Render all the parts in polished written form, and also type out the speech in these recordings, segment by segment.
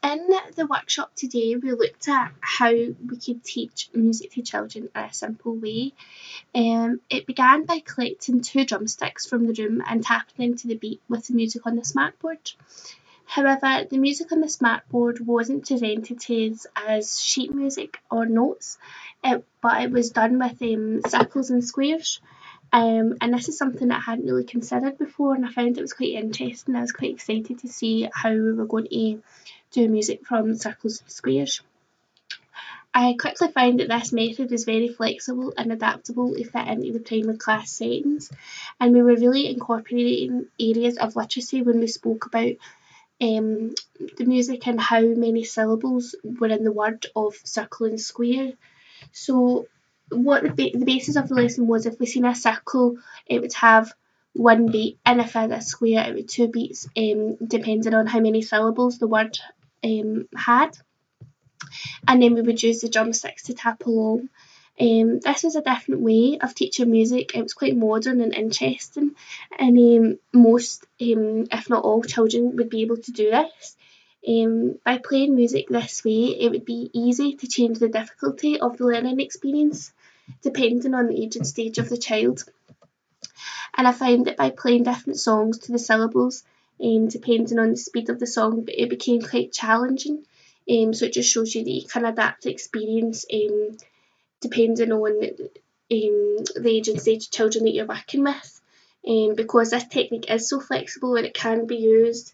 In the workshop today, we looked at how we could teach music to children in a simple way. It began by collecting 2 drumsticks from the room and tapping into the beat with the music on the smartboard. However, the music on the smartboard wasn't presented to us as sheet music or notes, but it was done with circles and squares. And this is something that I hadn't really considered before, and I found it was quite interesting. I was quite excited to see how we were going to do music from circles and squares. I quickly found that this method was very flexible and adaptable to fit into the primary class settings, and we were really incorporating areas of literacy when we spoke about the music and how many syllables were in the word of circle and square. So what the basis of the lesson was, if we seen a circle, it would have 1 beat, and if it had a square, it would 2 beats, depending on how many syllables the word had. And then we would use the drumsticks to tap along. This was a different way of teaching music. It was quite modern and interesting, and most, if not all, children would be able to do this. By playing music this way, it would be easy to change the difficulty of the learning experience depending on the age and stage of the child. And I found that by playing different songs to the syllables, depending on the speed of the song, it became quite challenging. So it just shows you that you can adapt the experience depending on the age and stage of children that you're working with. Because this technique is so flexible and it can be used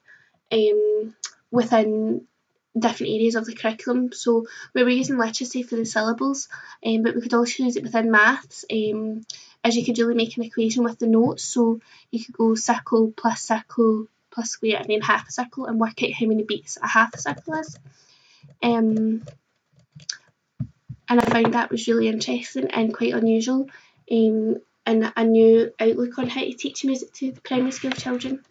within different areas of the curriculum. So we were using literacy for the syllables, but we could also use it within maths, as you could really make an equation with the notes. So you could go circle plus square and then half a circle and work out how many beats a half a circle is. And I found that was really interesting and quite unusual, and a new outlook on how to teach music to the primary school children.